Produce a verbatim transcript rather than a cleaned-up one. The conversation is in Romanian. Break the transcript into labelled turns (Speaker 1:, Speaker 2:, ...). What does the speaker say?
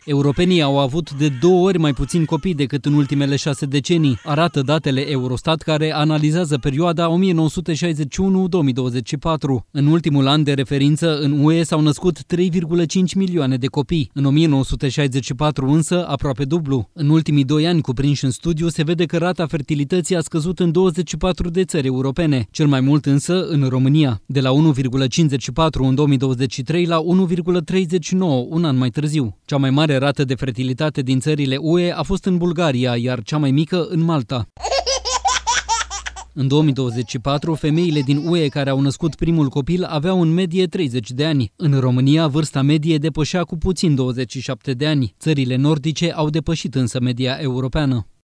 Speaker 1: Europenii au avut de două ori mai puțin copii decât în ultimele șase decenii, arată datele Eurostat care analizează perioada o mie nouă sute șaizeci și unu - două mii douăzeci și patru. În ultimul an de referință, în U E s-au născut trei virgulă cinci milioane de copii, în o mie nouă sute șaizeci și patru însă aproape dublu. În ultimii doi ani cuprinși în studiu se vede că rata fertilității a scăzut în douăzeci și patru de țări europene, cel mai mult însă în România, de la unu virgulă cincizeci și patru în două mii douăzeci și trei la unu virgulă treizeci și nouă un an mai târziu. Cea mai mare rată de fertilitate din țările U E a fost în Bulgaria, iar cea mai mică în Malta. În două mii douăzeci și patru, femeile din U E care au născut primul copil aveau în medie treizeci de ani. În România, vârsta medie depășea cu puțin douăzeci și șapte de ani. Țările nordice au depășit însă media europeană.